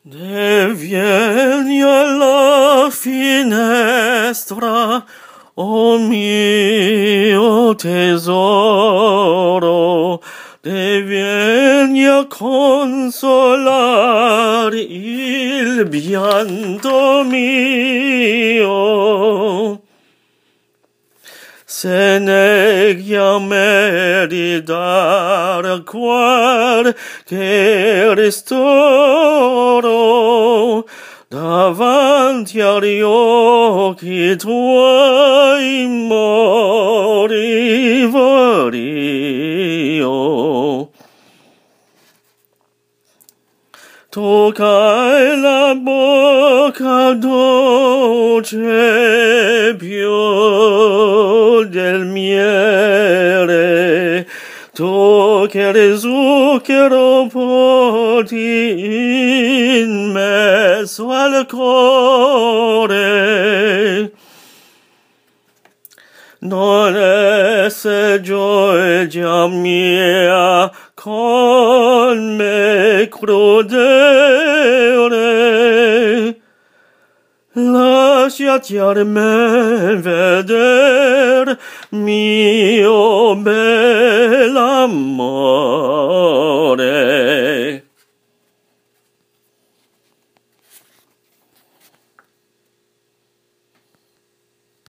Vieni alla finestra, o mio tesoro, vieni a consolare il pianto mio. Se neghi a me di dare qualche ristoro, davanti agli occhi tuoi morivo io. Toccai la bocca dolce più del miele, toccare zucchero porti in mezzo al cuore. Non esse gioia mia con me crudele, lasciati a me veder mio bell'amore.